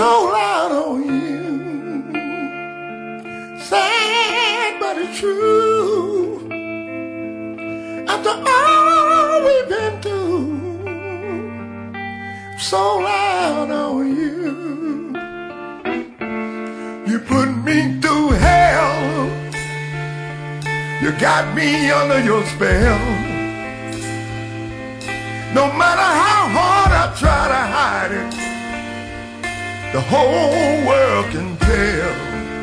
sold out on you. Sad, but it's true. After all we've been through, sold out on you. You put me through hell. You got me under your spell. No matter how hard I try to hide it, the whole world can tell.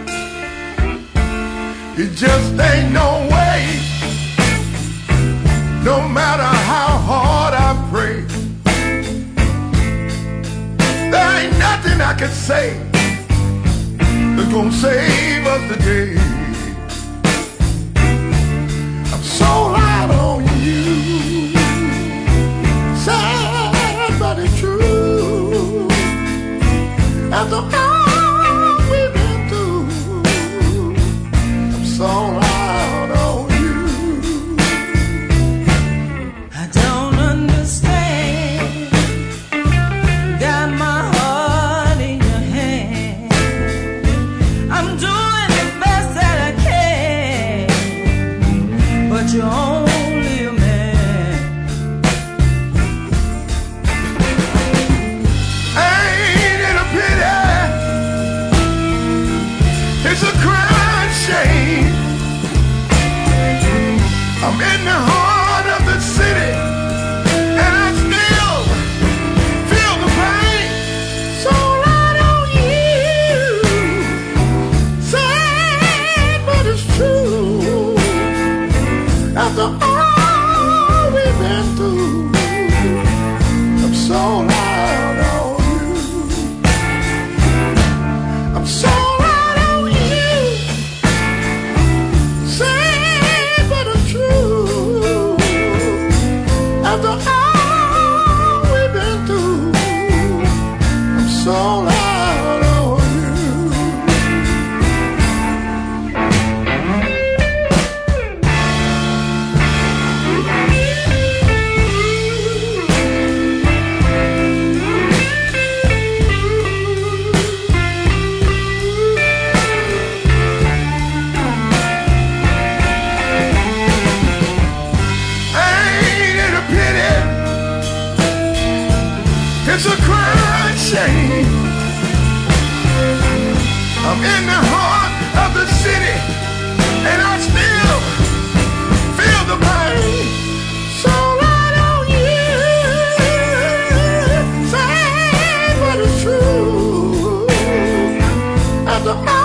It just ain't no way. No matter how hard I pray, there ain't nothing I can say that's gonna save us today. I'm sold out on you. Sad but it's true. After all we've been through, I'm sold out on you. I don't understand. Got my heart in your hand. I'm doing the best that I can, but you're only a man. Ain't it a pity? It's a crying shame. I'm in the heart of the city, and I still feel the pain. Sold out on you. Sad, but it's true. After all we've been through, I'm sold out on you. I'm sold out on you. Sad but it's true. After all we've been through, I'm sold out on you. Ain't it a pity? It's a crying shame. I'm in the heart of the city, and I still feel the pain. Sold out on you. Sad but it's true. After all